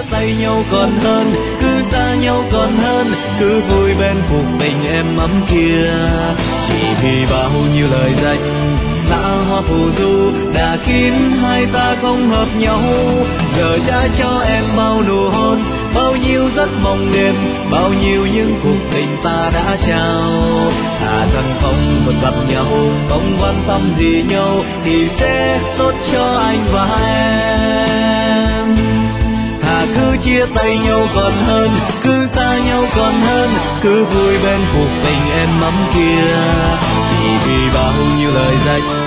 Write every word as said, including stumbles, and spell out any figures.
chia tay nhau còn hơn, cứ xa nhau còn hơn, cứ vui bên cuộc tình em ấm kia. Chỉ vì bao nhiêu lời danh xã hoa phù du đã khiến hai ta không hợp nhau. Giờ cha cho em bao nụ hôn, bao nhiêu giấc mộng đêm, bao nhiêu những cuộc tình ta đã trao. Thà rằng không còn gặp nhau, không quan tâm gì nhau, thì sẽ tốt cho anh và em. Thà cứ chia tay nhau còn hơn, cứ xa nhau còn hơn, cứ vui bên cuộc tình em ấm kia. Chỉ vì bao nhiêu lời danh